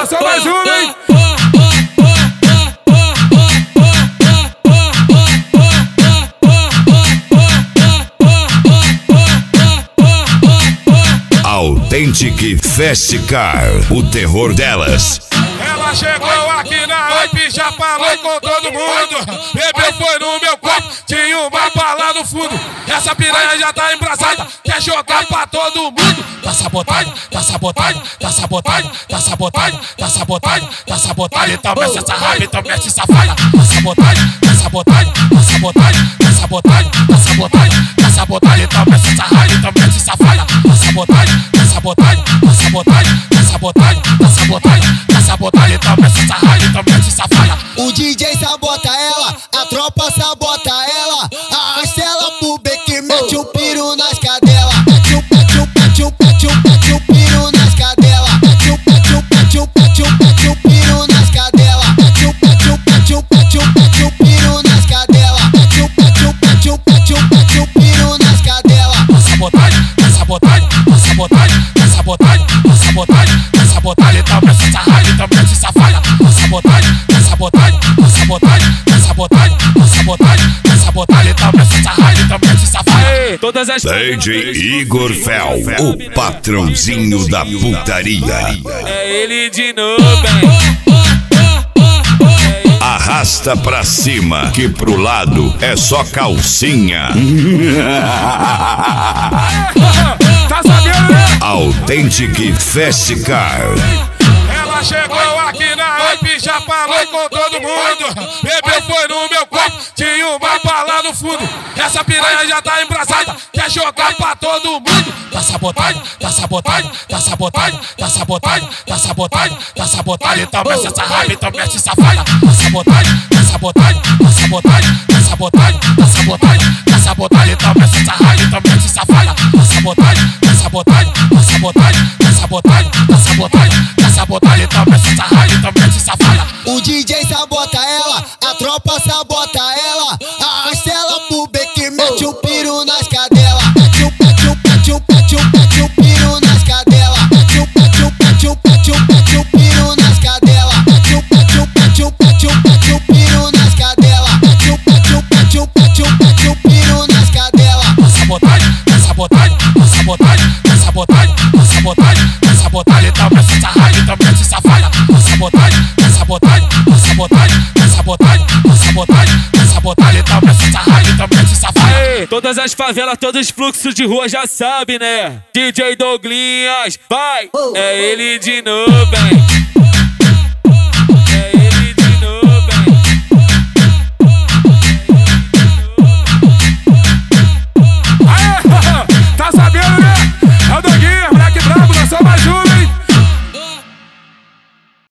Só mais uma, hein? Authentic Fast Car, o terror delas. Ela chegou aqui na hype, já falou com todo mundo. Bebeu foi no meu copo, tinha uma bala no fundo. Essa piranha já tá embrasada, quer jogar pra todo mundo. Tá sabotagem, tá sabotagem, tá sabotagem, tá sabotagem, tá sabotagem, tá sabotagem. Então mexe essa hype, então mexe essa falha. Tá sabotagem, tá sabotagem, tá sabotagem, tá sabotagem, tá sabotagem, tá sabotagem. Então mexe essa hype, então mexe essa falha. Tá sabotagem, tá sabotagem, tá sabotagem, tá sabotagem, tá sabotagem, tá sabotagem. Então mexe essa hype, então mexe essa falha. O DJ sabota ela, a tropa sabota ela. Arrasta ela pro beco, mete o piro nas cadelas. Mete o piro nas cadelas. Mete o piro nas cadelas. Mete o piro nas cadelas. Mete o piro nas cadelas. Tá sabotagem, tá sabotagem, tá sabotagem, tá sabotagem, tá sabotagem, tá sabotagem. Então mexe essa hype, então mexe essa falha. Tá sabotagem, tá sabotagem, tá sabotagem, tá sabotagem, tá sabotagem, tá sabotagem. Então mexe essa hype, então mexe essa falha. Todas as DJ Igor Fel, o patrãozinho da putaria. é ele de novo, hein? Arrasta pra cima, que pro lado é só calcinha. Tá sabendo, né? Authentic Fast Car. Ela chegou aqui na hype, já falou com todo mundo. Bebeu foi no meu copo, tinha uma bala no fundo. Essa piranha já tá embrasada, quer jogar pra todo mundo. Tá sabotagem, tá sabotagem, tá sabotagem, tá sabotagem, tá sabotagem, tá sabotagem. Então mexe essa hype, então mexe essa falha. Tá sabotagem, tá sabotagem, tá sabotagem, tá sabotagem, tá sabotagem, tá sabotagem. Então mexe essa hype, então mexe essa falha. Tá sabotagem, tá sabotagem, tá sabotagem, tá sabotagem, tá sabotagem, tá sabotagem. Então mexe essa hype, então mexe essa falha. O DJ sabota ela, a tropa sabota ela. Arrasta ela pro beco, mete o piro nas cadelas. Mete o piro nas cadelas. Mete o piro nas cadelas. Mete o piro nas cadelas. Mete o piro nas cadelas. Tá sabotagem, tá sabotagem, tá sabotagem, tá sabotagem, tá sabotagem, tá sabotagem. Então mexe essa hype, então mexe essa falha. Tá sabotagem, tá sabotagem, tá sabotagem, tá sabotagem, tá sabotagem, tá sabotagem. Então mexe essa hype, então mexe essa falha. Todas as favelas, todos os fluxos de rua já sabem, né? DJ Douglinhas, vai, é ele de novo, hein?